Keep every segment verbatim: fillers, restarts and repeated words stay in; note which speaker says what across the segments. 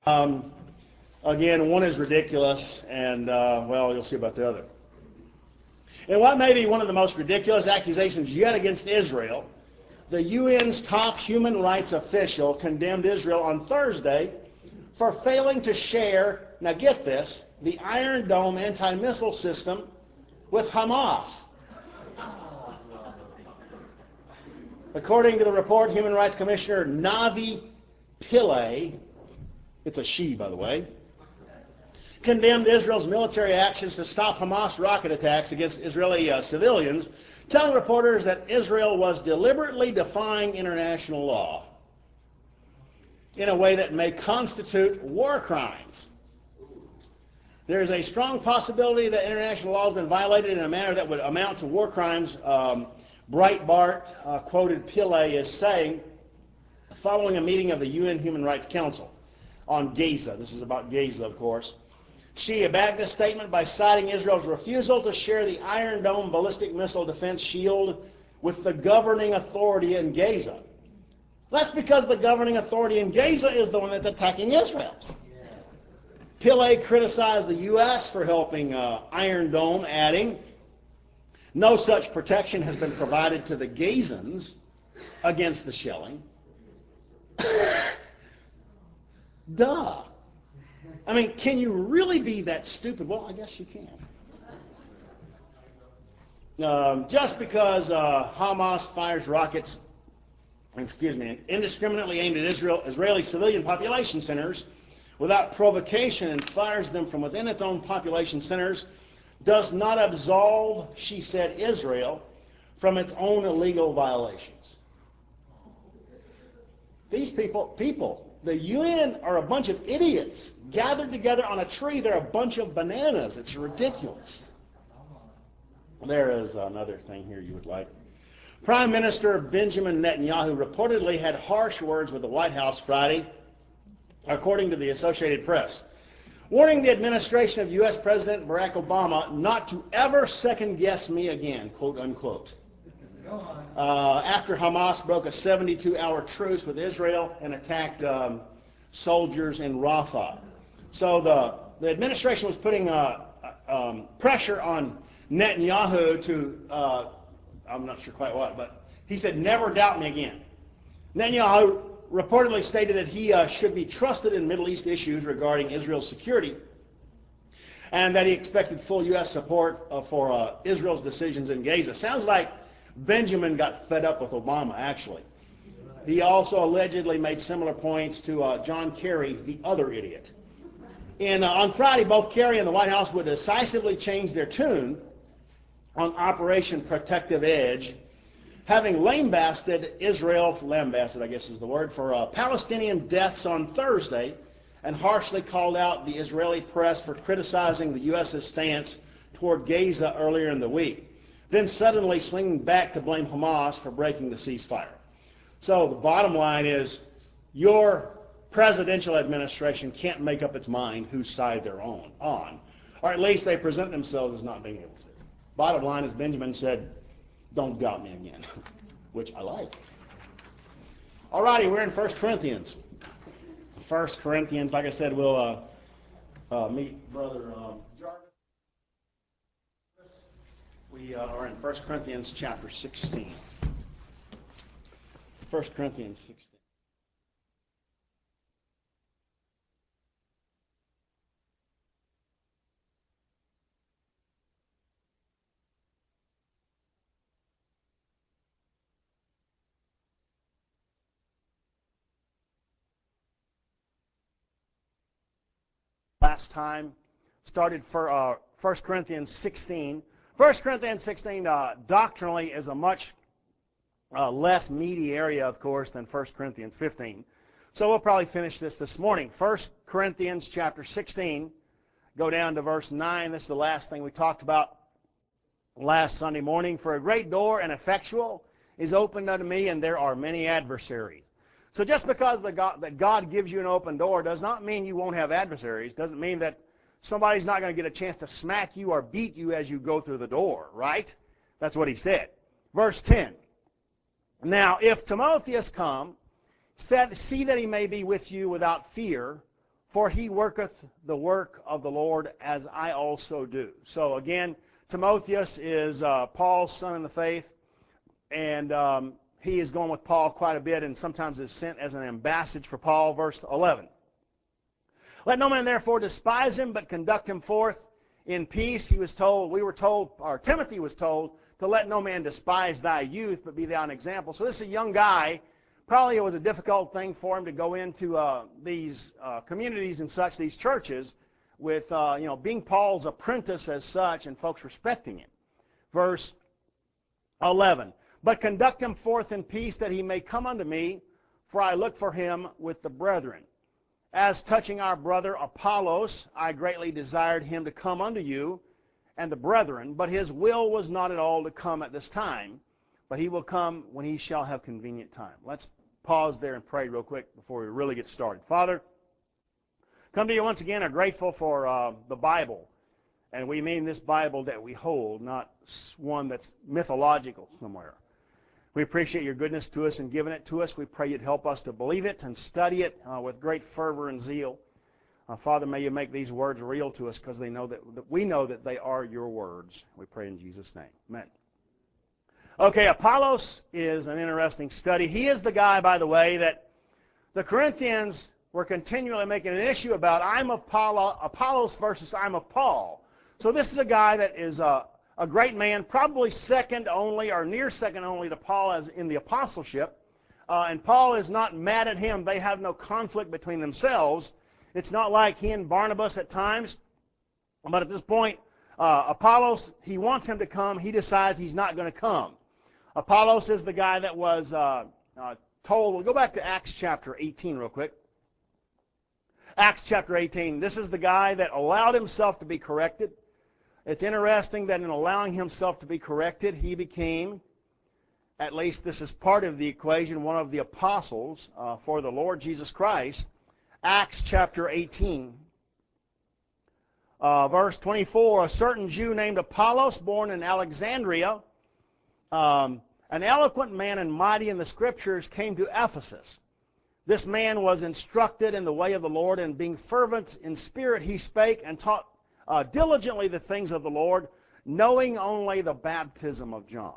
Speaker 1: Um, again, one is ridiculous, and, uh, well, you'll see about the other. And what may be one of the most ridiculous accusations yet against Israel, the U N's top human rights official condemned Israel on Thursday for failing to share, now get this, the Iron Dome anti-missile system with Hamas. According to the report, Human Rights Commissioner Navi Pillay, it's a she, by the way, condemned Israel's military actions to stop Hamas rocket attacks against Israeli uh, civilians, telling reporters that Israel was deliberately defying international law in a way that may constitute war crimes. There is a strong possibility that international law has been violated in a manner that would amount to war crimes, um, Breitbart uh, quoted Pillay as saying, following a meeting of the U N Human Rights Council on Gaza. This is about Gaza, of course. She backed this statement by citing Israel's refusal to share the Iron Dome ballistic missile defense shield with the governing authority in Gaza. That's because the governing authority in Gaza is the one that's attacking Israel. Pillay criticized the U S for helping uh, Iron Dome, adding, no such protection has been provided to the Gazans against the shelling. Duh. I mean, can you really be that stupid? Well, I guess you can. Um, just because uh, Hamas fires rockets, excuse me, indiscriminately aimed at Israel, Israeli civilian population centers without provocation and fires them from within its own population centers does not absolve, she said, Israel from its own illegal violations. These people, people, the U N are a bunch of idiots gathered together on a tree. They're a bunch of bananas. It's ridiculous. There is another thing here you would like. Prime Minister Benjamin Netanyahu reportedly had harsh words with the White House Friday, according to the Associated Press, warning the administration of U S President Barack Obama not to ever second-guess me again, quote unquote. Uh, after Hamas broke a seventy-two hour truce with Israel and attacked um, soldiers in Rafah. So the, the administration was putting uh, um, pressure on Netanyahu to, uh, I'm not sure quite what, but he said, never doubt me again. Netanyahu reportedly stated that he uh, should be trusted in Middle East issues regarding Israel's security, and that he expected full U S support uh, for uh, Israel's decisions in Gaza. Sounds like Benjamin got fed up with Obama, actually. He also allegedly made similar points to uh, John Kerry, the other idiot. And uh, on Friday, both Kerry and the White House would decisively change their tune on Operation Protective Edge, having lambasted Israel, lambasted I guess is the word, for uh, Palestinian deaths on Thursday, and harshly called out the Israeli press for criticizing the U S's stance toward Gaza earlier in the week, then suddenly swinging back to blame Hamas for breaking the ceasefire. So the bottom line is, your presidential administration can't make up its mind whose side they're on, on, or at least they present themselves as not being able to. Bottom line is, Benjamin said, don't doubt me again, which I like. All righty, we're in First Corinthians. First Corinthians, like I said, we'll uh, uh, meet Brother um, Jarvis. We uh, are in First Corinthians chapter sixteen. First Corinthians sixteen. Last time started for uh, First Corinthians sixteen. First Corinthians sixteen uh, doctrinally is a much uh, less meaty area, of course, than First Corinthians fifteen. So we'll probably finish this this morning. First Corinthians chapter sixteen, go down to verse nine. This is the last thing we talked about last Sunday morning. For a great door and effectual is opened unto me, and there are many adversaries. So just because the God, that God gives you an open door does not mean you won't have adversaries. Doesn't mean that somebody's not going to get a chance to smack you or beat you as you go through the door, right? That's what he said. Verse ten. Now, if Timotheus come, see that he may be with you without fear, For he worketh the work of the Lord, as I also do. So again, Timotheus is uh, Paul's son in the faith, and um, he is going with Paul quite a bit, and sometimes is sent as an ambassador for Paul. Verse eleven. Let no man therefore despise him, but conduct him forth in peace. He was told, we were told, or Timothy was told, to let no man despise thy youth, but be thou an example. So this is a young guy. Probably it was a difficult thing for him to go into uh, these uh, communities and such, these churches, with uh, you know being Paul's apprentice as such, and folks respecting him. Verse eleven. But conduct him forth in peace, that he may come unto me, for I look for him with the brethren. As touching our brother Apollos, I greatly desired him to come unto you and the brethren, but his will was not at all to come at this time, but he will come when he shall have convenient time. Let's pause there and pray real quick before we really get started. Father, come to you once again, are grateful for uh, the Bible, and we mean this Bible that we hold, not one that's mythological somewhere. We appreciate your goodness to us and giving it to us. We pray you'd help us to believe it and study it uh, with great fervor and zeal. Uh, Father, may you make these words real to us, because they know that, that we know that they are your words. We pray in Jesus' name. Amen. Okay, Apollos is an interesting study. He is the guy, by the way, that the Corinthians were continually making an issue about. I'm of Paul, Apollos versus I'm of Paul. So this is a guy that is a, a great man, probably second only or near second only to Paul as in the apostleship. Uh, and Paul is not mad at him. They have no conflict between themselves. It's not like he and Barnabas at times. But at this point, uh, Apollos, he wants him to come. He decides he's not going to come. Apollos is the guy that was uh, uh, told. We'll go back to Acts chapter eighteen real quick. Acts chapter eighteen. This is the guy that allowed himself to be corrected. It's interesting that in allowing himself to be corrected, he became, at least this is part of the equation, one of the apostles uh, for the Lord Jesus Christ. Acts chapter eighteen, uh, verse twenty-four, a certain Jew named Apollos, born in Alexandria, um, an eloquent man and mighty in the Scriptures, came to Ephesus. This man was instructed in the way of the Lord, and being fervent in spirit he spake and taught uh, diligently the things of the Lord, knowing only the baptism of John.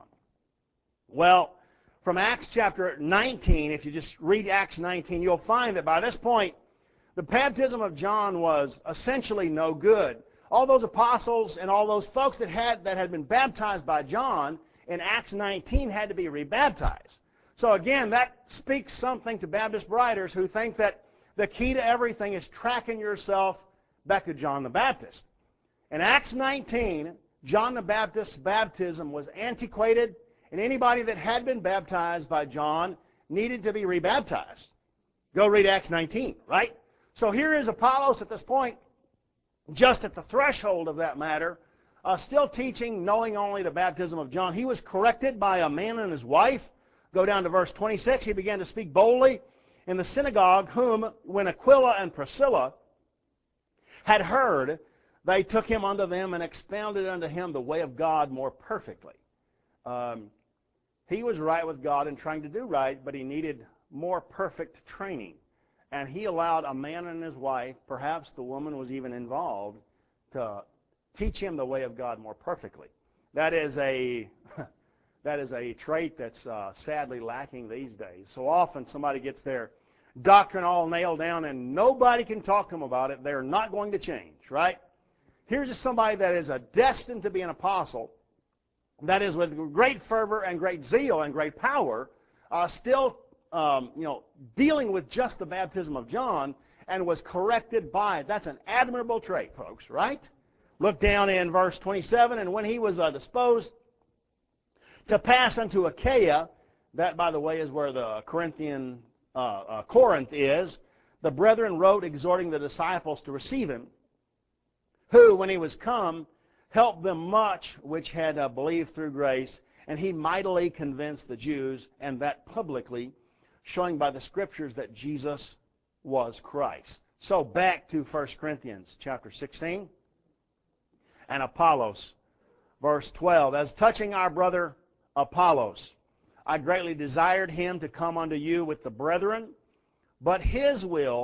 Speaker 1: Well, from Acts chapter nineteen, if you just read Acts nineteen, you'll find that by this point, the baptism of John was essentially no good. All those apostles and all those folks that had that had been baptized by John in Acts nineteen had to be rebaptized. So again, that speaks something to Baptist writers who think that the key to everything is tracking yourself back to John the Baptist. In Acts nineteen, John the Baptist's baptism was antiquated, and anybody that had been baptized by John needed to be rebaptized. Go read Acts nineteen, right? So here is Apollos at this point, just at the threshold of that matter, uh, still teaching, knowing only the baptism of John. He was corrected by a man and his wife. Go down to verse twenty-six. He began to speak boldly in the synagogue, whom, when Aquila and Priscilla had heard, they took him unto them and expounded unto him the way of God more perfectly. Um, he was right with God and trying to do right, but he needed more perfect training. And he allowed a man and his wife, perhaps the woman was even involved, to teach him the way of God more perfectly. That is a that is a trait that's uh, sadly lacking these days. So often somebody gets their doctrine all nailed down and nobody can talk to them about it. They're not going to change, right? Here's just somebody that is a destined to be an apostle, that is with great fervor and great zeal and great power, uh, still um, you know, dealing with just the baptism of John, and was corrected by it. That's an admirable trait, folks, right? Look down in verse twenty-seven, and when he was uh, disposed to pass unto Achaia, that, by the way, is where the Corinthian uh, uh, Corinth is, the brethren wrote exhorting the disciples to receive him, who, when he was come, helped them much which had uh, believed through grace, and he mightily convinced the Jews, and that publicly, showing by the Scriptures that Jesus was Christ. So back to First Corinthians chapter sixteen, and Apollos, verse twelve. As touching our brother Apollos, I greatly desired him to come unto you with the brethren, but his will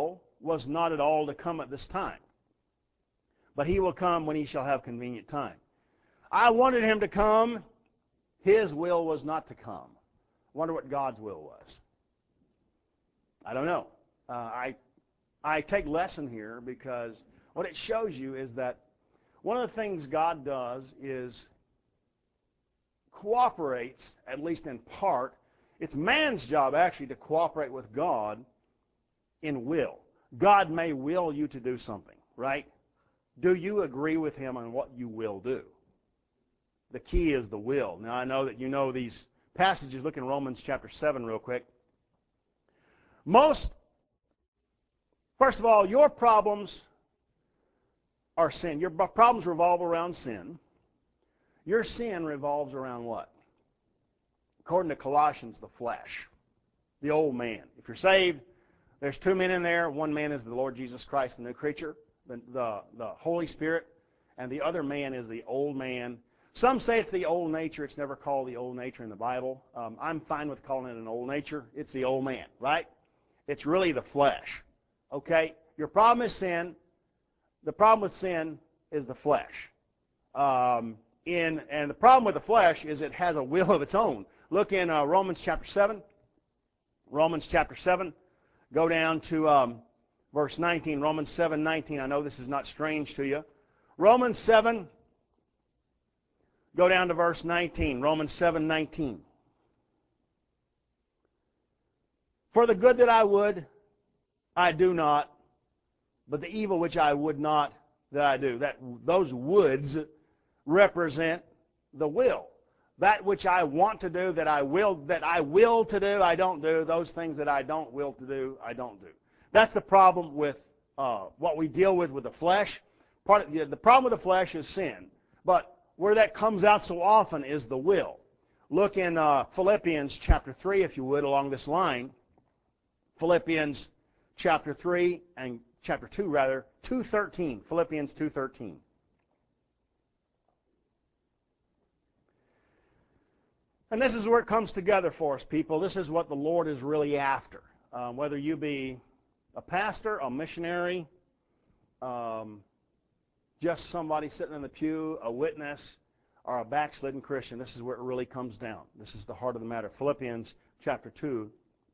Speaker 1: was not at all to come at this time, but he will come when he shall have convenient time. I wanted him to come. His will was not to come. I wonder what God's will was. I don't know. Uh, I, I take lesson here because what it shows you is that one of the things God does is cooperates, at least in part. It's man's job, actually, to cooperate with God in will. God may will you to do something, right? Do you agree with him on what you will do? The key is the will. Now, I know that you know these passages. Look in Romans chapter seven real quick. Most, first of all, your problems are sin. Your problems revolve around sin. Your sin revolves around what? According to Colossians, the flesh, the old man. If you're saved, there's two men in there. One man is the Lord Jesus Christ, the new creature, the, the, the Holy Spirit, and the other man is the old man. Some say it's the old nature. It's never called the old nature in the Bible. Um, I'm fine with calling it an old nature. It's the old man, right? It's really the flesh, okay? Your problem is sin. The problem with sin is the flesh. Um, in and the problem with the flesh is it has a will of its own. Look in uh, Romans chapter seven. Romans chapter seven. Go down to um, verse nineteen. Romans seven nineteen. I know this is not strange to you. Romans seven. Go down to verse nineteen. Romans seven nineteen. For the good that I would, I do not, but the evil which I would not, that I do. That those woulds represent the will. That which I want to do, that I will, that I will to do, I don't do. Those things that I don't will to do, I don't do. That's the problem with uh, what we deal with with the flesh. Part of, the problem with the flesh is sin, but where that comes out so often is the will. Look in uh, Philippians chapter three, if you would, along this line. Philippians chapter three and chapter two, rather, two thirteen. Philippians two thirteen. And this is where it comes together for us, people. This is what the Lord is really after. Um, whether you be a pastor, a missionary, um, just somebody sitting in the pew, a witness, or a backslidden Christian, this is where it really comes down. This is the heart of the matter. Philippians chapter two.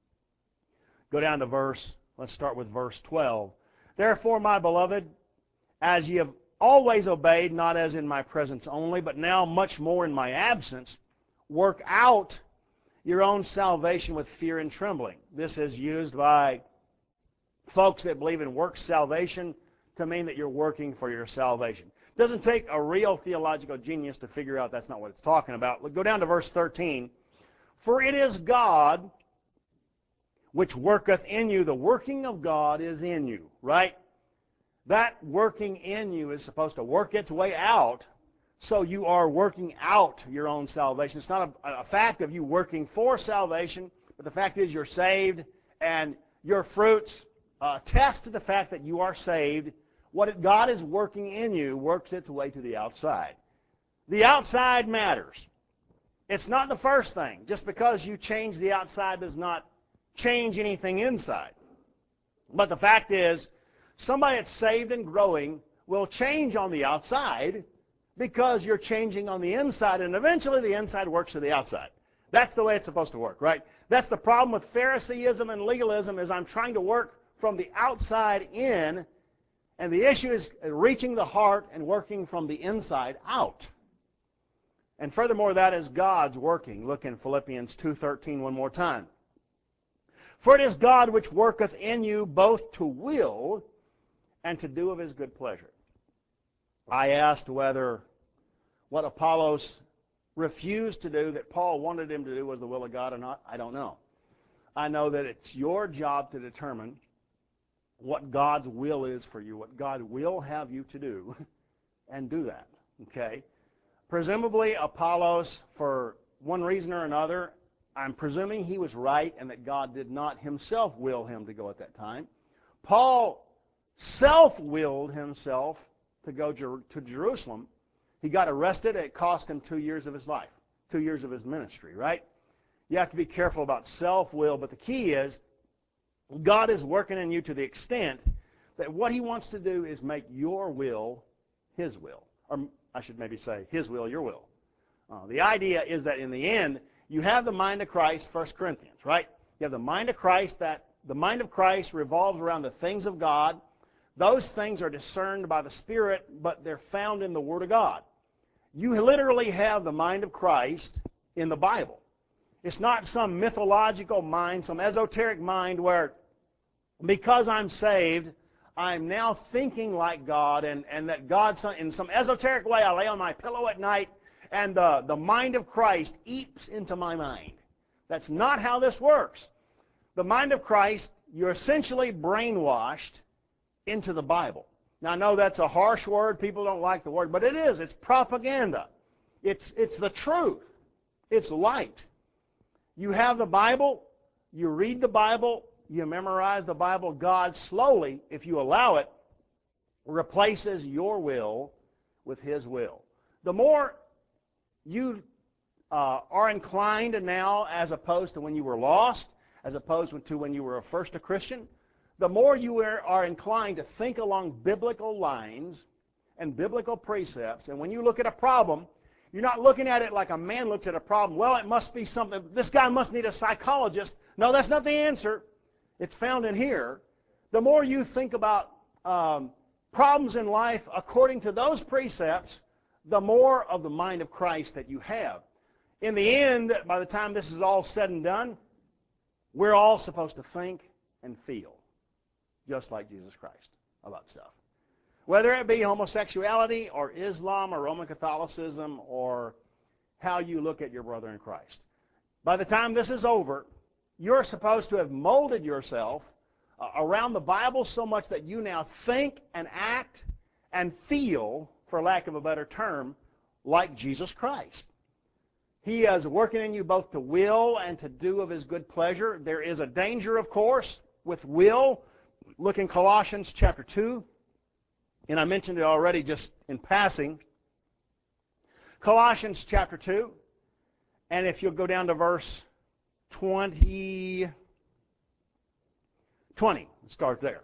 Speaker 1: Go down to verse, let's start with verse twelve. Therefore, my beloved, as ye have always obeyed, not as in my presence only, but now much more in my absence, work out your own salvation with fear and trembling. This is used by folks that believe in works salvation to mean that you're working for your salvation. It doesn't take a real theological genius to figure out that's not what it's talking about. Go down to verse thirteen. For it is God which worketh in you. The working of God is in you, right? That working in you is supposed to work its way out, so you are working out your own salvation. It's not a, a fact of you working for salvation, but the fact is you're saved, and your fruits uh, attest to the fact that you are saved. What God is working in you works its way to the outside. The outside matters. It's not the first thing. Just because you change the outside does not change anything inside. But the fact is, somebody that's saved and growing will change on the outside because you're changing on the inside, and eventually the inside works to the outside. That's the way it's supposed to work, right? That's the problem with Phariseeism and legalism, is I'm trying to work from the outside in, and the issue is reaching the heart and working from the inside out. And furthermore, that is God's working. Look in Philippians two thirteen one more time. For it is God which worketh in you both to will and to do of his good pleasure. I asked whether what Apollos refused to do that Paul wanted him to do was the will of God or not. I don't know. I know that it's your job to determine what God's will is for you, what God will have you to do, and do that. Okay? Presumably, Apollos, for one reason or another, I'm presuming he was right and that God did not himself will him to go at that time. Paul self-willed himself to go to Jerusalem. He got arrested. It cost him two years of his life, two years of his ministry, right? You have to be careful about self-will, but the key is God is working in you to the extent that what He wants to do is make your will His will. Or I should maybe say, His will, your will. Uh, the idea is that in the end, you have the mind of Christ, First Corinthians, right? You have the mind of Christ, that the mind of Christ revolves around the things of God. Those things are discerned by the Spirit, but they're found in the Word of God. You literally have the mind of Christ in the Bible. It's not some mythological mind, some esoteric mind where because I'm saved, I'm now thinking like God, and, and that God, in some esoteric way, I lay on my pillow at night, and the, the mind of Christ eats into my mind. That's not how this works. The mind of Christ, you're essentially brainwashed into the Bible. Now, I know that's a harsh word. People don't like the word, but it is. It's propaganda. It's, it's the truth. It's light. You have the Bible. You read the Bible. You memorize the Bible. God slowly, if you allow it, replaces your will with His will. The more you uh, are inclined now, as opposed to when you were lost, as opposed to when you were first a Christian, the more you are, are inclined to think along biblical lines and biblical precepts. And when you look at a problem, you're not looking at it like a man looks at a problem. Well, it must be something. This guy must need a psychologist. No, that's not the answer. It's found in here. The more you think about um, problems in life according to those precepts, the more of the mind of Christ that you have. In the end, by the time this is all said and done, we're all supposed to think and feel just like Jesus Christ about stuff. Whether it be homosexuality or Islam or Roman Catholicism or how you look at your brother in Christ. By the time this is over, you're supposed to have molded yourself uh, around the Bible so much that you now think and act and feel, for lack of a better term, like Jesus Christ. He is working in you both to will and to do of His good pleasure. There is a danger, of course, with will. Look in Colossians chapter two. And I mentioned it already just in passing. Colossians chapter two. And if you'll go down to verse twenty, twenty, start there.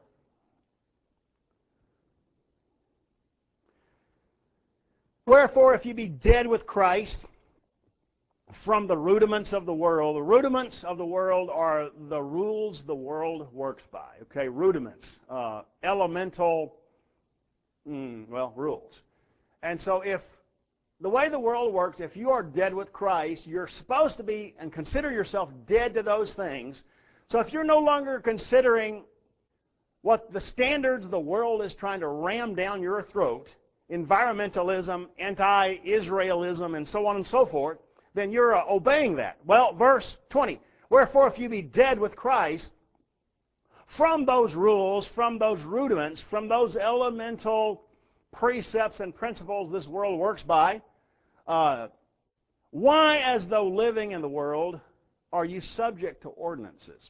Speaker 1: Wherefore, if you be dead with Christ from the rudiments of the world, the rudiments of the world are the rules the world works by. Okay, rudiments, uh, elemental, mm, well, rules. And so if the way the world works, if you are dead with Christ, you're supposed to be and consider yourself dead to those things. So if you're no longer considering what the standards the world is trying to ram down your throat, environmentalism, anti-Israelism, and so on and so forth, then you're uh, obeying that. Well, verse twenty, wherefore if you be dead with Christ, from those rules, from those rudiments, from those elemental precepts and principles this world works by, uh, why, as though living in the world, are you subject to ordinances?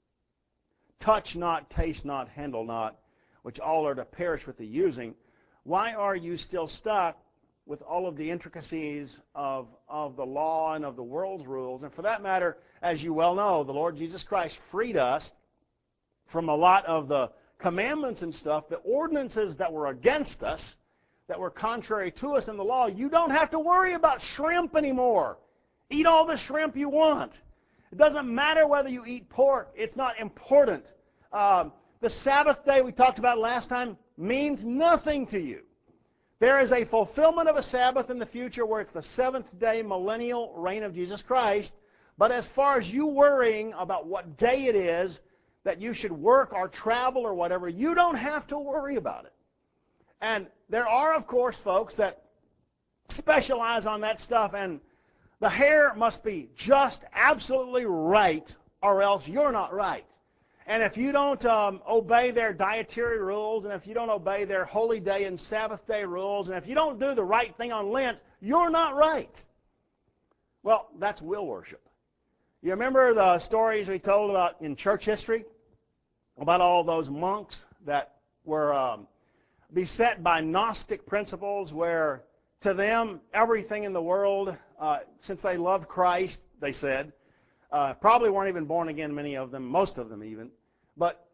Speaker 1: Touch not, taste not, handle not, which all are to perish with the using. Why are you still stuck with all of the intricacies of, of the law and of the world's rules? And for that matter, as you well know, the Lord Jesus Christ freed us from a lot of the commandments and stuff, the ordinances that were against us, that were contrary to us in the law. You don't have to worry about shrimp anymore. Eat all the shrimp you want. It doesn't matter whether you eat pork. It's not important. Um, the Sabbath day we talked about last time means nothing to you. There is a fulfillment of a Sabbath in the future where it's the seventh day millennial reign of Jesus Christ. But as far as you worrying about what day it is that you should work or travel or whatever, you don't have to worry about it. And there are, of course, folks that specialize on that stuff, and the hair must be just absolutely right or else you're not right. And if you don't um, obey their dietary rules, and if you don't obey their holy day and Sabbath day rules, and if you don't do the right thing on Lent, you're not right. Well, that's will worship. You remember the stories we told about in church history about all those monks that were um, beset by Gnostic principles where to them everything in the world, uh, since they loved Christ, they said, Uh, probably weren't even born again, many of them, most of them even. But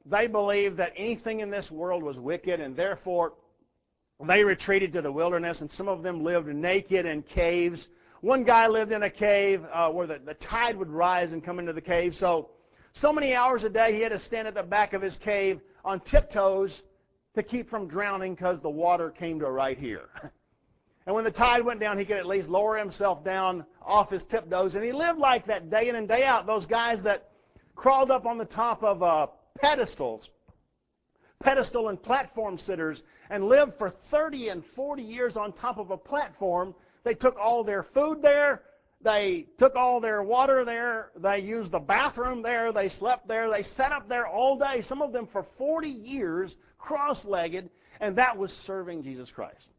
Speaker 1: they believed that anything in this world was wicked, and therefore they retreated to the wilderness, and some of them lived naked in caves. One guy lived in a cave uh, where the, the tide would rise and come into the cave. So, so many hours a day he had to stand at the back of his cave on tiptoes to keep from drowning because the water came to right here. And when the tide went down, he could at least lower himself down off his tiptoes. And he lived like that day in and day out. Those guys that crawled up on the top of uh, pedestals, pedestal and platform sitters, and lived for thirty and forty years on top of a platform. They took all their food there. They took all their water there. They used the bathroom there. They slept there. They sat up there all day, some of them for forty years, cross-legged, and that was serving Jesus Christ.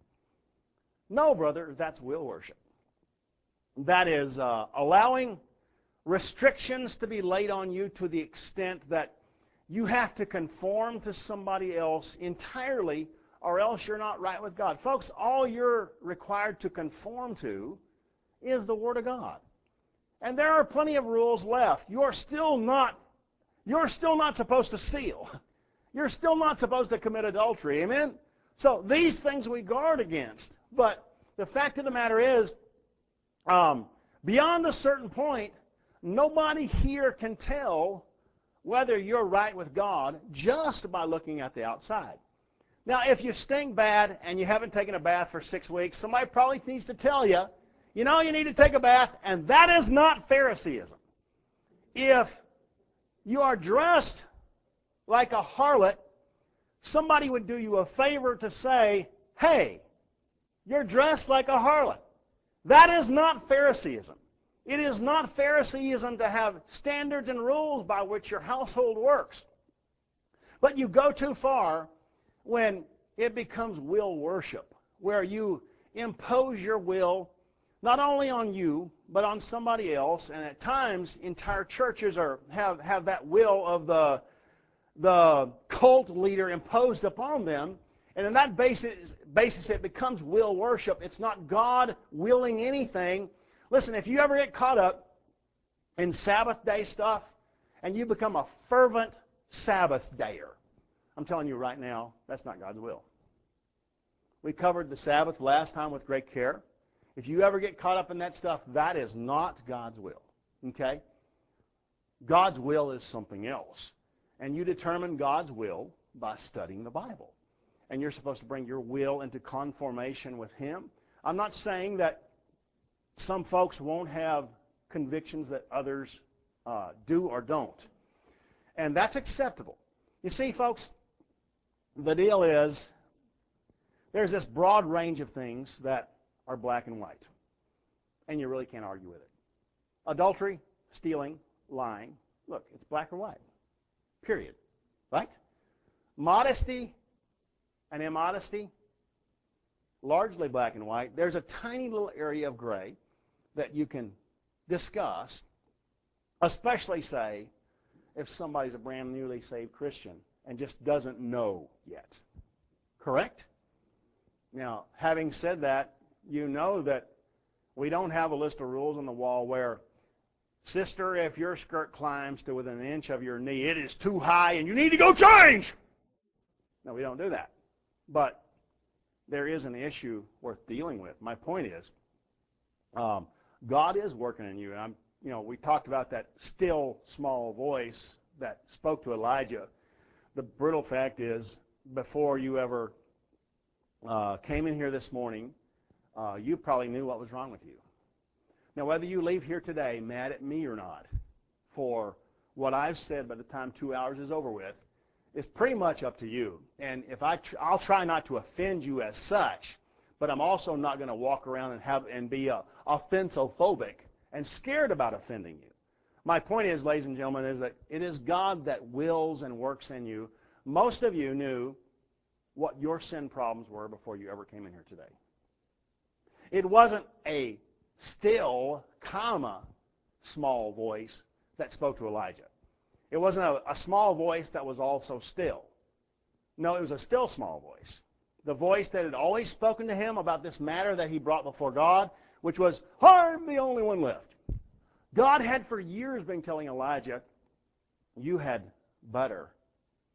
Speaker 1: No, brother, that's will worship. That is uh, allowing restrictions to be laid on you to the extent that you have to conform to somebody else entirely, or else you're not right with God. Folks, all you're required to conform to is the Word of God. And there are plenty of rules left. You're still not, you're still not supposed to steal. You're still not supposed to commit adultery. Amen? So these things we guard against. But the fact of the matter is, um, beyond a certain point, nobody here can tell whether you're right with God just by looking at the outside. Now, if you stink bad and you haven't taken a bath for six weeks, somebody probably needs to tell you, you know, you need to take a bath, and that is not Phariseeism. If you are dressed like a harlot, somebody would do you a favor to say, hey, you're dressed like a harlot. That is not Phariseeism. It is not Phariseeism to have standards and rules by which your household works. But you go too far when it becomes will worship, where you impose your will not only on you, but on somebody else. And at times, entire churches are have, have that will of the, the cult leader imposed upon them. And in that basis, basis, it becomes will worship. It's not God willing anything. Listen, if you ever get caught up in Sabbath day stuff and you become a fervent Sabbath dayer, I'm telling you right now, that's not God's will. We covered the Sabbath last time with great care. If you ever get caught up in that stuff, that is not God's will. Okay? God's will is something else. And you determine God's will by studying the Bible. And you're supposed to bring your will into conformation with Him. I'm not saying that some folks won't have convictions that others uh, do or don't. And that's acceptable. You see, folks, the deal is there's this broad range of things that are black and white. And you really can't argue with it. Adultery, stealing, lying. Look, it's black or white. Period. Right? Modesty and immodesty, largely black and white. There's a tiny little area of gray that you can discuss, especially, say, if somebody's a brand newly saved Christian and just doesn't know yet. Correct? Now, having said that, you know that we don't have a list of rules on the wall where, sister, if your skirt climbs to within an inch of your knee, it is too high and you need to go change. No, we don't do that. But there is an issue worth dealing with. My point is, um, God is working in you. And I'm, you know, we talked about that still small voice that spoke to Elijah. The brutal fact is, before you ever uh, came in here this morning, uh, you probably knew what was wrong with you. Now, whether you leave here today mad at me or not for what I've said by the time two hours is over with, is pretty much up to you. And if I, tr- I'll try not to offend you as such, but I'm also not going to walk around and have and be uh, offensophobic and scared about offending you. My point is, ladies and gentlemen, is that it is God that wills and works in you. Most of you knew what your sin problems were before you ever came in here today. It wasn't a still, comma, small voice that spoke to Elijah. It wasn't a, a small voice that was also still. No, it was a still small voice. The voice that had always spoken to him about this matter that he brought before God, which was, I'm the only one left. God had for years been telling Elijah, you had better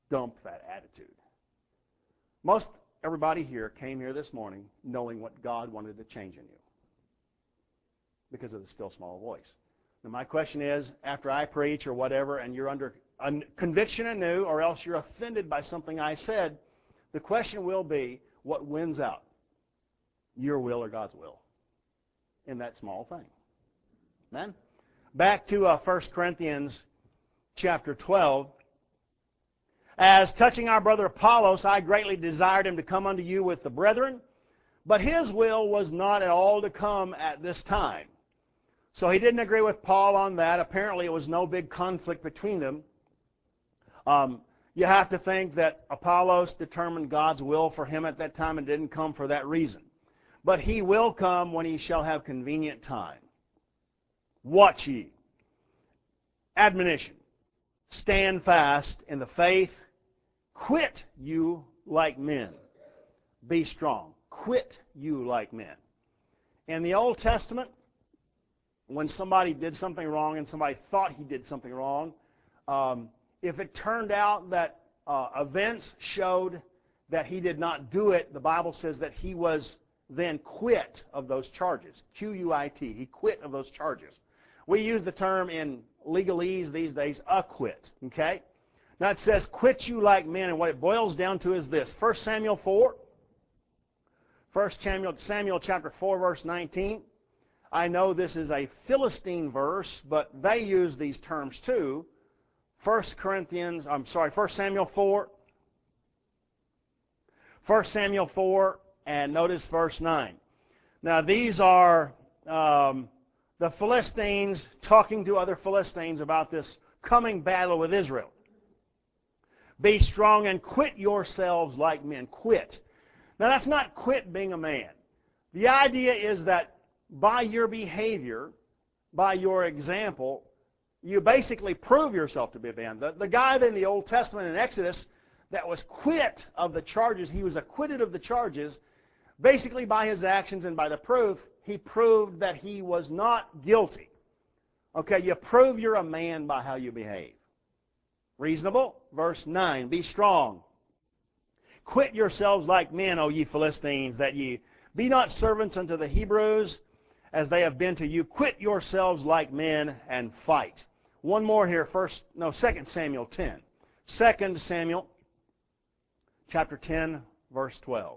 Speaker 1: dump that attitude. Most everybody here came here this morning knowing what God wanted to change in you because of the still small voice. Now my question is, after I preach or whatever, and you're under a conviction anew, or else you're offended by something I said, the question will be, what wins out? Your will or God's will in that small thing. Amen? Back to uh, First Corinthians chapter twelve. As touching our brother Apollos, I greatly desired him to come unto you with the brethren, but his will was not at all to come at this time. So he didn't agree with Paul on that. Apparently it was no big conflict between them. Um, you have to think that Apollos determined God's will for him at that time and didn't come for that reason. But he will come when he shall have convenient time. Watch ye. Admonition. Stand fast in the faith. Quit you like men. Be strong. Quit you like men. In the Old Testament, when somebody did something wrong and somebody thought he did something wrong, um, if it turned out that uh, events showed that he did not do it, the Bible says that he was then quit of those charges. Q U I T. He quit of those charges. We use the term in legalese these days, acquit. Okay? Now it says, quit you like men, and what it boils down to is this. First Samuel four. First Samuel, Samuel chapter four, verse nineteen. I know this is a Philistine verse, but they use these terms too. First Corinthians, I'm sorry, First Samuel four. First Samuel four, and notice verse nine. Now these are um, the Philistines talking to other Philistines about this coming battle with Israel. Be strong and quit yourselves like men. Quit. Now that's not quit being a man. The idea is that by your behavior, by your example, you basically prove yourself to be a man. The, the guy in the Old Testament in Exodus that was quit of the charges, he was acquitted of the charges, basically by his actions and by the proof, he proved that he was not guilty. Okay, you prove you're a man by how you behave. Reasonable? Verse nine, be strong. Quit yourselves like men, O ye Philistines, that ye be not servants unto the Hebrews, as they have been to you. Quit yourselves like men and fight. One more here, first, no, Second Samuel ten. Second Samuel chapter ten, verse twelve.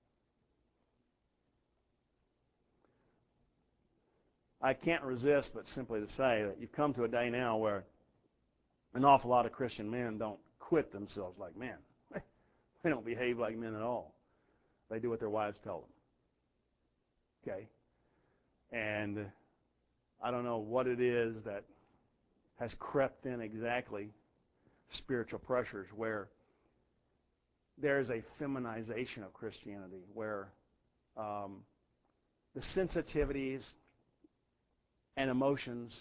Speaker 1: I can't resist but simply to say that you've come to a day now where an awful lot of Christian men don't quit themselves like men. They don't behave like men at all. They do what their wives tell them. Okay? And I don't know what it is that has crept in exactly, spiritual pressures, where there is a feminization of Christianity, where um, the sensitivities and emotions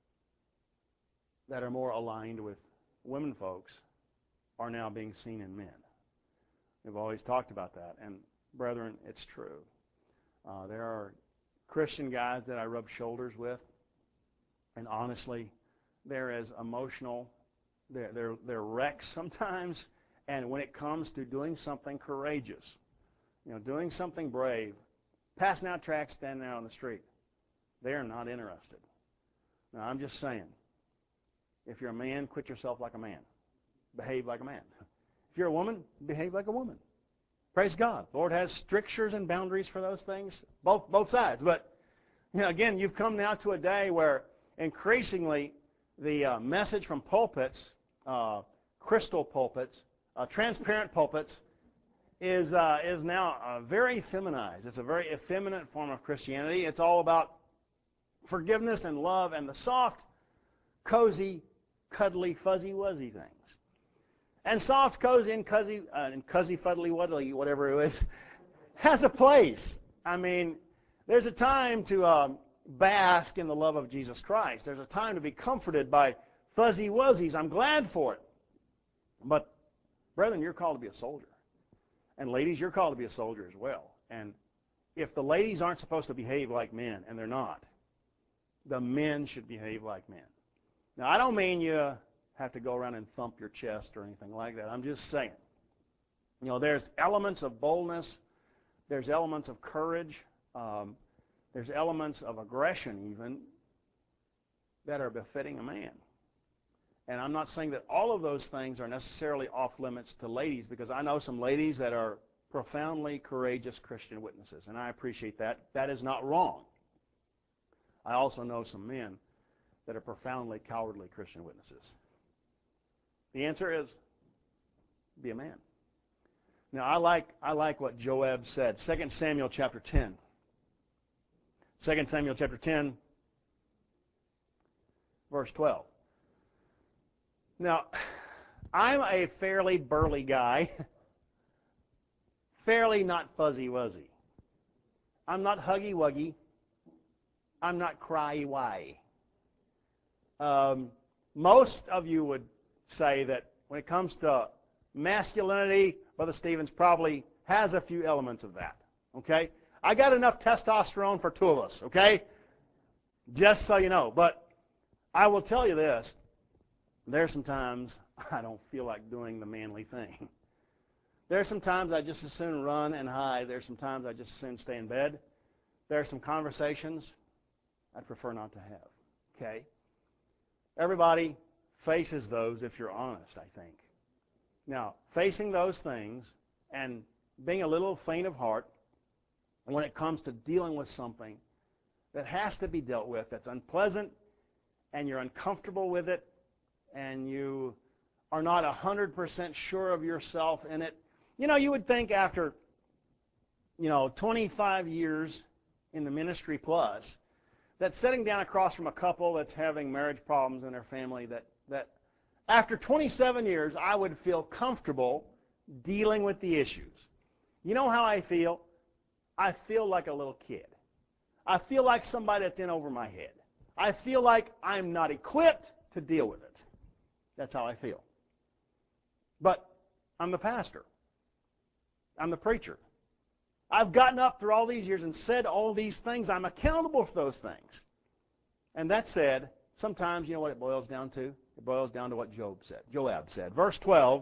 Speaker 1: that are more aligned with women folks are now being seen in men. We've always talked about that, and brethren, it's true. Uh, there are Christian guys that I rub shoulders with, and honestly, they're as emotional, they're, they're, they're wrecks sometimes, and when it comes to doing something courageous, you know, doing something brave, passing out tracts, standing out on the street, they're not interested. Now, I'm just saying, if you're a man, quit yourself like a man. Behave like a man. If you're a woman, behave like a woman. Praise God. The Lord has strictures and boundaries for those things, both both sides. But, you know, again, you've come now to a day where increasingly the uh, message from pulpits, uh, crystal pulpits, uh, transparent pulpits, is uh, is now uh, very feminized. It's a very effeminate form of Christianity. It's all about forgiveness and love and the soft, cozy, cuddly, fuzzy-wuzzy things. And soft, cozy, and cozy, uh, and cozy, fuddly, wuddly, whatever it is, has a place. I mean, there's a time to um, bask in the love of Jesus Christ. There's a time to be comforted by fuzzy-wuzzies. I'm glad for it. But, brethren, you're called to be a soldier. And ladies, you're called to be a soldier as well. And if the ladies aren't supposed to behave like men, and they're not, the men should behave like men. Now, I don't mean you have to go around and thump your chest or anything like that. I'm just saying. You know, there's elements of boldness. There's elements of courage. Um, there's elements of aggression even that are befitting a man. And I'm not saying that all of those things are necessarily off limits to ladies, because I know some ladies that are profoundly courageous Christian witnesses, and I appreciate that. That is not wrong. I also know some men that are profoundly cowardly Christian witnesses. The answer is, be a man. Now, I like I like what Joab said. Second Samuel chapter ten. Second Samuel chapter ten, verse twelve. Now, I'm a fairly burly guy, fairly not fuzzy-wuzzy. I'm not huggy-wuggy. I'm not cry-why. Um, most of you would say that when it comes to masculinity, Brother Stevens probably has a few elements of that. Okay? I got enough testosterone for two of us, okay? Just so you know. But I will tell you this. There's some times I don't feel like doing the manly thing. There's some times I just as soon run and hide. There's some times I just as soon stay in bed. There are some conversations I'd prefer not to have. Okay? Everybody faces those if you're honest, I think. Now, facing those things and being a little faint of heart when it comes to dealing with something that has to be dealt with, that's unpleasant, and you're uncomfortable with it, and you are not one hundred percent sure of yourself in it. You know, you would think after, you know, twenty-five years in the ministry plus, that sitting down across from a couple that's having marriage problems in their family, that, that after twenty-seven years, I would feel comfortable dealing with the issues. You know how I feel? I feel like a little kid. I feel like somebody that's in over my head. I feel like I'm not equipped to deal with it. That's how I feel. But I'm the pastor. I'm the preacher. I've gotten up through all these years and said all these things. I'm accountable for those things. And that said, sometimes, you know what it boils down to? It boils down to what Job said. Joab said. Verse twelve,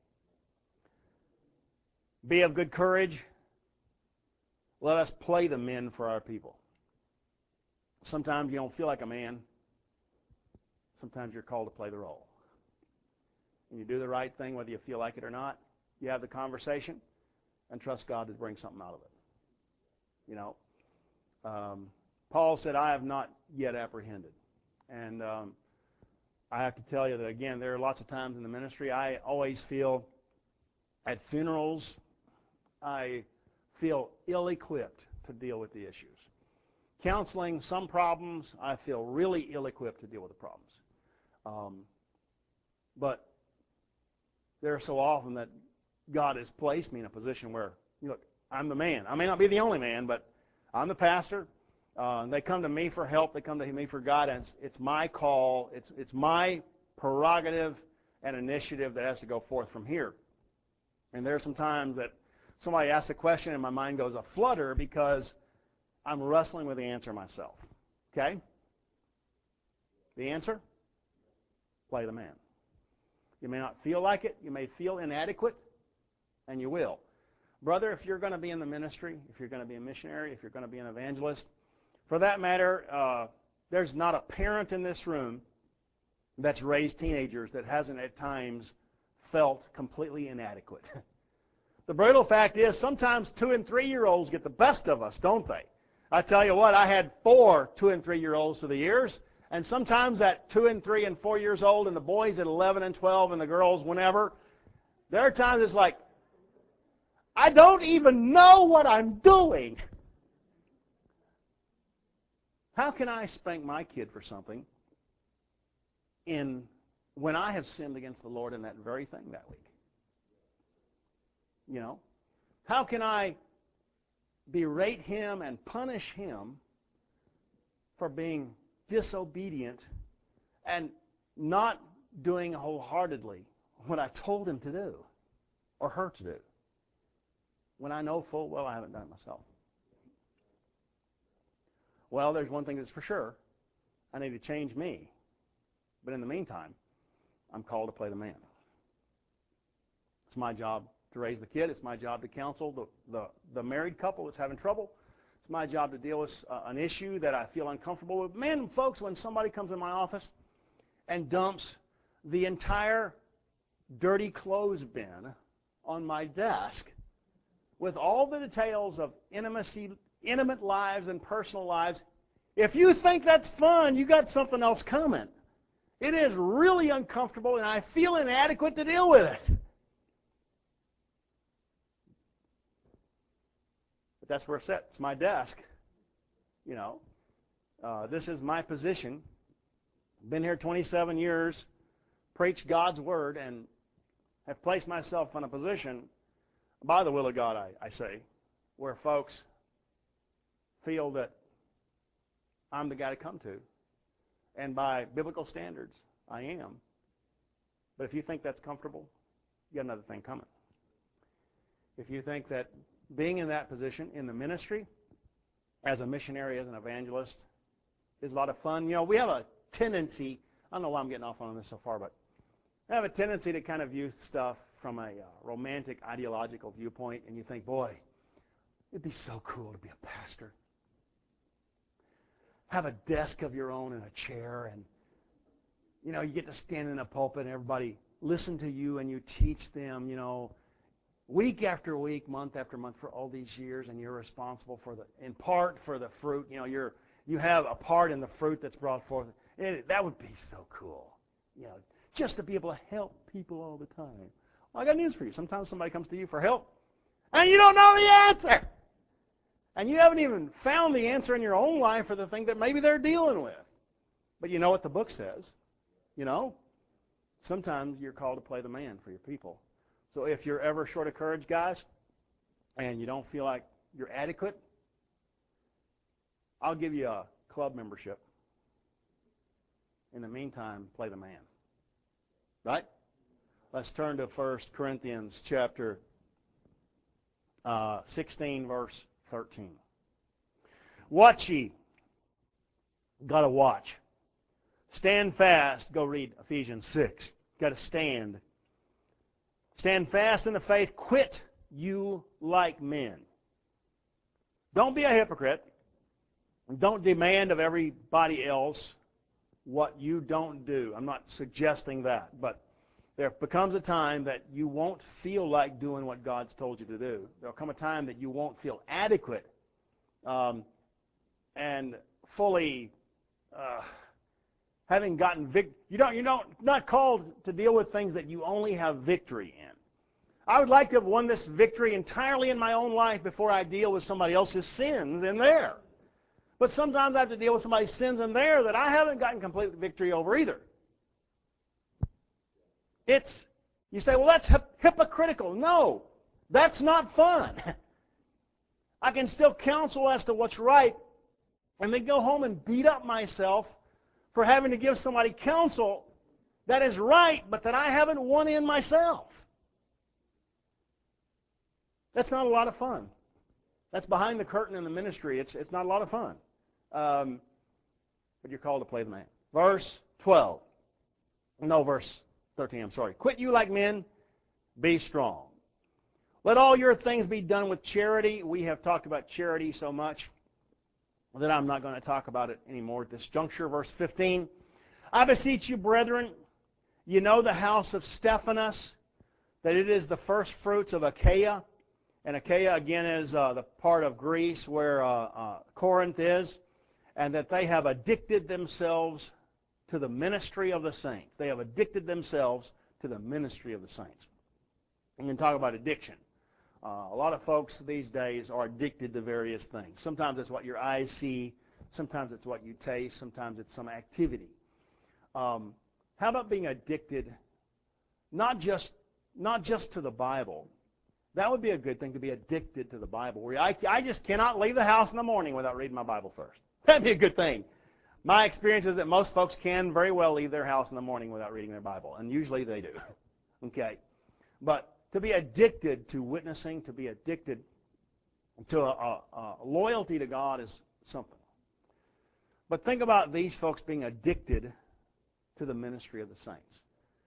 Speaker 1: be of good courage. Let us play the men for our people. Sometimes you don't feel like a man. Sometimes you're called to play the role. And you do the right thing whether you feel like it or not. You have the conversation and trust God to bring something out of it. You know, um, Paul said, I have not yet apprehended. And um, I have to tell you that, again, there are lots of times in the ministry I always feel at funerals, I feel ill-equipped to deal with the issues. Counseling some problems, I feel really ill-equipped to deal with the problems. Um, but there are so often that God has placed me in a position where, look, I'm the man. I may not be the only man, but I'm the pastor. Uh, they come to me for help. They come to me for guidance. It's my call. It's, it's my prerogative and initiative that has to go forth from here. And there are some times that somebody asks a question and my mind goes aflutter because I'm wrestling with the answer myself. Okay? The answer? Play the man. You may not feel like it. You may feel inadequate, and you will. Brother, if you're going to be in the ministry, if you're going to be a missionary, if you're going to be an evangelist, for that matter, uh, there's not a parent in this room that's raised teenagers that hasn't at times felt completely inadequate. The brutal fact is sometimes two- and three-year-olds get the best of us, don't they? I tell you what, I had four two- and three-year-olds through the years, and sometimes at two and three and four years old, and the boys at eleven and twelve, and the girls whenever, there are times it's like, I don't even know what I'm doing. How can I spank my kid for something in when I have sinned against the Lord in that very thing that week? You know? How can I berate him and punish him for being disobedient and not doing wholeheartedly what I told him to do or her to do when I know full well I haven't done it myself? Well, there's one thing that's for sure. I need to change me. But in the meantime, I'm called to play the man. It's my job to raise the kid. It's my job to counsel the, the, the married couple that's having trouble. It's my job to deal with uh, an issue that I feel uncomfortable with. Man, folks, when somebody comes in my office and dumps the entire dirty clothes bin on my desk with all the details of intimacy, intimate lives and personal lives, if you think that's fun, you got something else coming. It is really uncomfortable, and I feel inadequate to deal with it. But that's where it's at. It's my desk. You know, uh, this is my position. Been here twenty-seven years, preached God's Word, and have placed myself in a position, by the will of God, I, I say, where folks feel that I'm the guy to come to. And by biblical standards, I am. But if you think that's comfortable, you got another thing coming. If you think that being in that position in the ministry, as a missionary, as an evangelist, is a lot of fun. You know, we have a tendency, I don't know why I'm getting off on this so far, but I have a tendency to kind of view stuff from a uh, romantic, ideological viewpoint, and you think, boy, it'd be so cool to be a pastor. Have a desk of your own and a chair, and you know, you get to stand in a pulpit and everybody listen to you and you teach them, you know, week after week, month after month for all these years, and you're responsible for the, in part for the fruit. You know, you're you have a part in the fruit that's brought forth. It, that would be so cool, you know, just to be able to help people all the time. Well, I got news for you. Sometimes somebody comes to you for help, and you don't know the answer. And you haven't even found the answer in your own life for the thing that maybe they're dealing with. But you know what the book says. You know, sometimes you're called to play the man for your people. So if you're ever short of courage, guys, and you don't feel like you're adequate, I'll give you a club membership. In the meantime, play the man. Right? Let's turn to First Corinthians chapter uh, sixteen, verse thirteen. Watch ye. Got to watch. Stand fast. Go read Ephesians six. Got to stand. Stand fast in the faith. Quit you like men. Don't be a hypocrite. Don't demand of everybody else what you don't do. I'm not suggesting that, but there becomes a time that you won't feel like doing what God's told you to do. There'll come a time that you won't feel adequate um, and fully uh, having gotten victory. You don't, you don't, not called to deal with things that you only have victory in. I would like to have won this victory entirely in my own life before I deal with somebody else's sins in there. But sometimes I have to deal with somebody's sins in there that I haven't gotten complete victory over either. It's, you say, well, that's hip- hypocritical. No, that's not fun. I can still counsel as to what's right and then go home and beat up myself for having to give somebody counsel that is right, but that I haven't won in myself. That's not a lot of fun. That's behind the curtain in the ministry. It's, it's not a lot of fun. Um, but you're called to play the man. Verse twelve. No, verse thirteen, I'm sorry. Quit you like men, be strong. Let all your things be done with charity. We have talked about charity so much that I'm not going to talk about it anymore at this juncture. Verse fifteen. I beseech you, brethren, you know the house of Stephanas, that it is the first fruits of Achaia. And Achaia, again, is uh, the part of Greece where uh, uh, Corinth is, and that they have addicted themselves to the ministry of the saints. They have addicted themselves to the ministry of the saints. We can talk about addiction. Uh, a lot of folks these days are addicted to various things. Sometimes it's what your eyes see. Sometimes it's what you taste. Sometimes it's some activity. Um, how about being addicted not just, not just to the Bible? That would be a good thing, to be addicted to the Bible. Where I, I just cannot leave the house in the morning without reading my Bible first. That'd be a good thing. My experience is that most folks can very well leave their house in the morning without reading their Bible, and usually they do. Okay? But to be addicted to witnessing, to be addicted to a, a, a loyalty to God is something. But think about these folks being addicted to the ministry of the saints.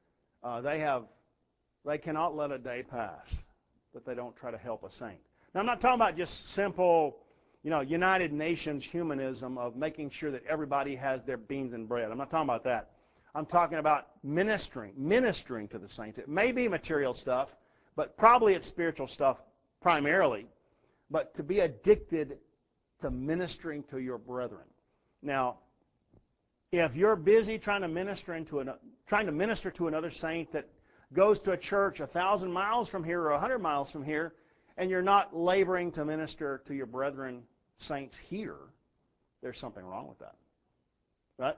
Speaker 1: Uh, they have, they cannot let a day pass that they don't try to help a saint. Now, I'm not talking about just simple, you know, United Nations humanism of making sure that everybody has their beans and bread. I'm not talking about that. I'm talking about ministering, ministering to the saints. It may be material stuff, but probably it's spiritual stuff primarily. But to be addicted to ministering to your brethren. Now, if you're busy trying to minister into an, trying to minister to another saint that goes to a church a thousand miles from here or a hundred miles from here, and you're not laboring to minister to your brethren saints here, there's something wrong with that. Right?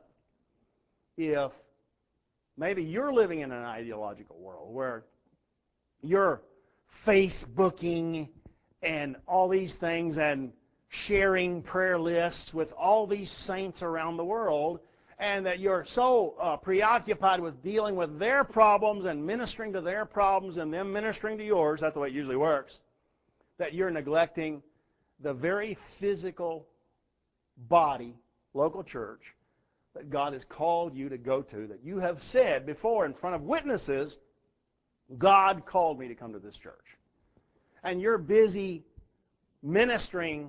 Speaker 1: If maybe you're living in an ideological world where you're Facebooking and all these things and sharing prayer lists with all these saints around the world, and that you're so uh, preoccupied with dealing with their problems and ministering to their problems and them ministering to yours, that's the way it usually works, that you're neglecting the very physical body, local church, that God has called you to go to, that you have said before in front of witnesses, God called me to come to this church. And you're busy ministering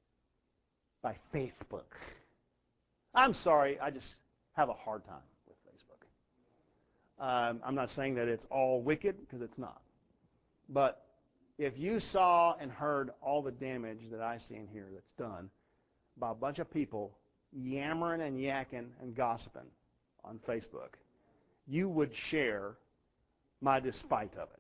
Speaker 1: by Facebook. I'm sorry, I just have a hard time with Facebook. Um, I'm not saying that it's all wicked, because it's not. But if you saw and heard all the damage that I see in here that's done by a bunch of people yammering and yakking and gossiping on Facebook, you would share my despite of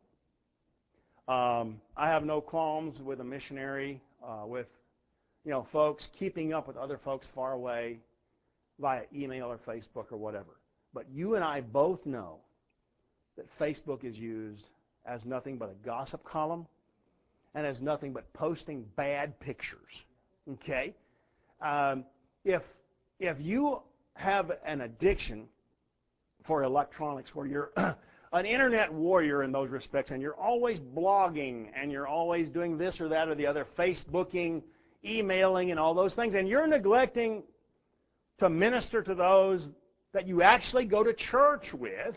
Speaker 1: it. Um, I have no qualms with a missionary, uh, with you know, folks keeping up with other folks far away via email or Facebook or whatever. But you and I both know that Facebook is used as nothing but a gossip column and as nothing but posting bad pictures. Okay? Um, if, if you have an addiction for electronics where you're an internet warrior in those respects and you're always blogging and you're always doing this or that or the other, Facebooking, emailing and all those things, and you're neglecting to minister to those that you actually go to church with,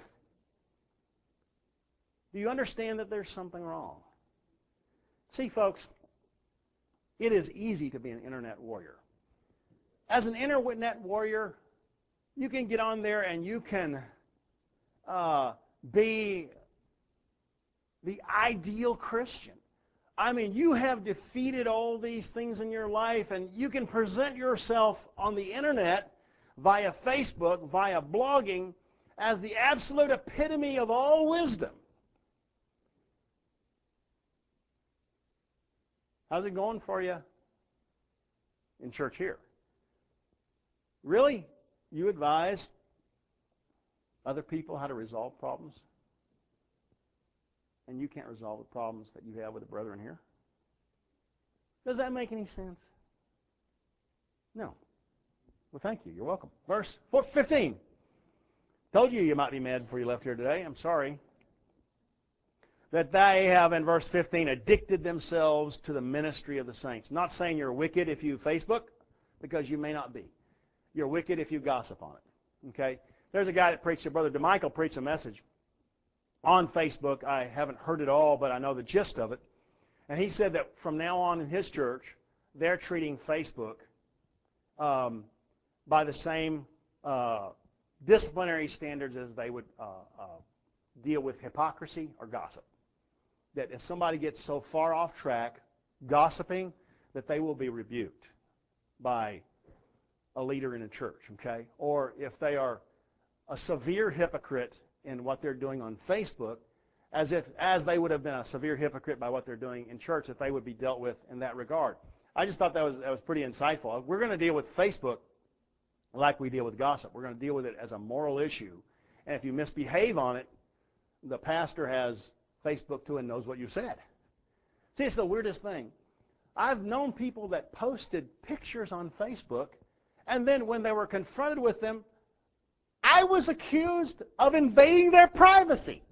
Speaker 1: do you understand that there's something wrong? See, folks, it is easy to be an internet warrior. As an internet warrior, you can get on there and you can uh, be the ideal Christian. I mean, you have defeated all these things in your life, and you can present yourself on the internet via Facebook, via blogging, as the absolute epitome of all wisdom. How's it going for you in church here? Really? You advise other people how to resolve problems? And you can't resolve the problems that you have with the brethren here? Does that make any sense? No. Well, thank you. You're welcome. Verse fifteen. Told you you might be mad before you left here today. I'm sorry. That they have, in verse fifteen, addicted themselves to the ministry of the saints. Not saying you're wicked if you Facebook, because you may not be. You're wicked if you gossip on it. Okay? There's a guy that preached, Brother DeMichael preached a message on Facebook. I haven't heard it all, but I know the gist of it. And he said that from now on in his church, they're treating Facebook um, by the same uh, disciplinary standards as they would uh, uh, deal with hypocrisy or gossip. That if somebody gets so far off track, gossiping, that they will be rebuked by a leader in a church, okay? Or if they are a severe hypocrite in what they're doing on Facebook, as if as they would have been a severe hypocrite by what they're doing in church, that they would be dealt with in that regard. I just thought that was that was pretty insightful. We're going to deal with Facebook like we deal with gossip. We're going to deal with it as a moral issue. And if you misbehave on it, the pastor has Facebook to and knows what you said. See, it's the weirdest thing. I've known people that posted pictures on Facebook, and then when they were confronted with them, I was accused of invading their privacy.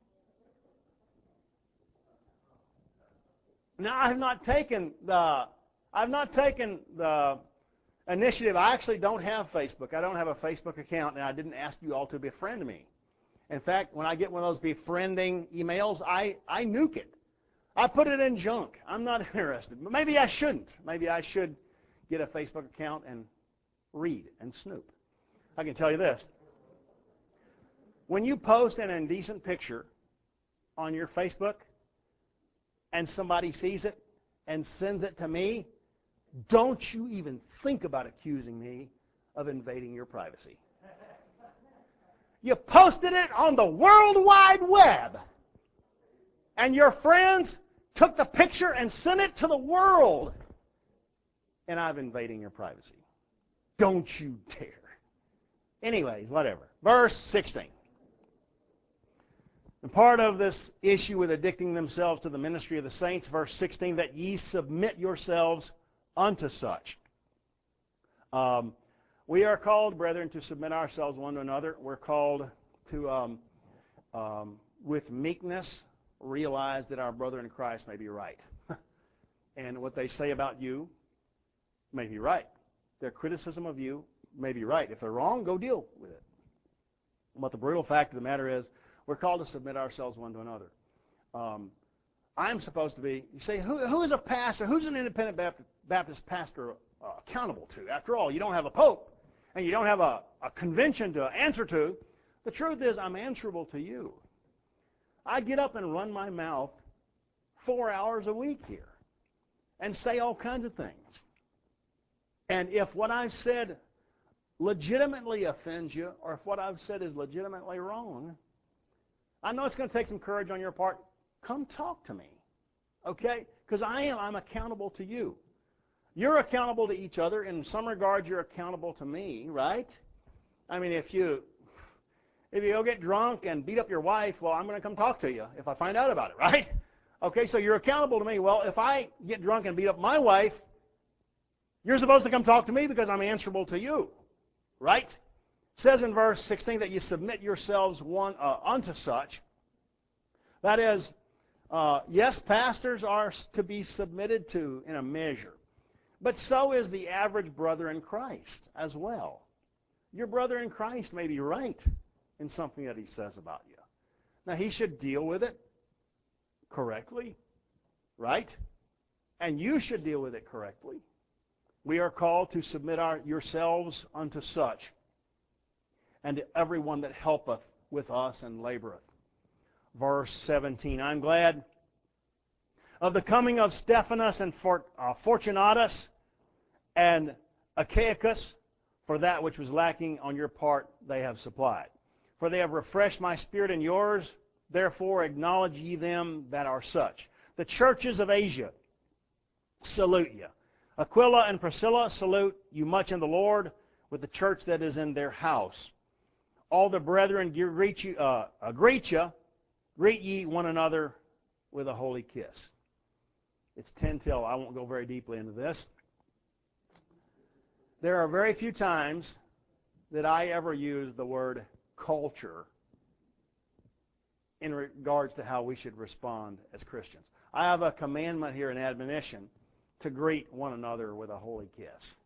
Speaker 1: Now, I've not taken the I've not taken the initiative. I actually don't have Facebook. I don't have a Facebook account, and I didn't ask you all to befriend me. In fact, when I get one of those befriending emails, I, I nuke it. I put it in junk. I'm not interested. Maybe I shouldn't. Maybe I should get a Facebook account and read and snoop. I can tell you this. When you post an indecent picture on your Facebook and somebody sees it and sends it to me, don't you even think about accusing me of invading your privacy. You posted it on the World Wide Web, and your friends took the picture and sent it to the world, and I'm invading your privacy. Don't you dare. Anyways, whatever. Verse sixteen. And part of this issue with addicting themselves to the ministry of the saints, verse sixteen, that ye submit yourselves unto such. Um, we are called, brethren, to submit ourselves one to another. We're called to, um, um, with meekness, realize that our brother in Christ may be right. And what they say about you may be right. Their criticism of you may be right. If they're wrong, go deal with it. But the brutal fact of the matter is, we're called to submit ourselves one to another. Um, I'm supposed to be, you say, who, who is a pastor? Who's an independent Baptist, Baptist pastor uh, accountable to? After all, you don't have a pope, and you don't have a, a convention to answer to. The truth is, I'm answerable to you. I get up and run my mouth four hours a week here and say all kinds of things. And if what I've said legitimately offends you, or if what I've said is legitimately wrong, I know it's going to take some courage on your part. Come talk to me, okay? Because I am, I'm accountable to you. You're accountable to each other. In some regards, you're accountable to me, right? I mean, if you if you go get drunk and beat up your wife, well, I'm going to come talk to you if I find out about it, right? Okay, so you're accountable to me. Well, if I get drunk and beat up my wife, you're supposed to come talk to me because I'm answerable to you, right? It says in verse sixteen that you submit yourselves one uh, unto such. That is, uh, yes, pastors are to be submitted to in a measure. But so is the average brother in Christ as well. Your brother in Christ may be right in something that he says about you. Now, he should deal with it correctly, right? And you should deal with it correctly. We are called to submit our, yourselves unto such, and to everyone that helpeth with us and laboreth. Verse seventeen, I'm glad of the coming of Stephanas and Fortunatus and Achaicus, for that which was lacking on your part they have supplied. For they have refreshed my spirit and yours, therefore acknowledge ye them that are such. The churches of Asia salute you. Aquila and Priscilla salute you much in the Lord, with the church that is in their house. All the brethren greet you, uh, greet you, greet ye one another with a holy kiss. It's ten till. I won't go very deeply into this. There are very few times that I ever use the word culture in regards to how we should respond as Christians. I have a commandment here, an admonition, to greet one another with a holy kiss.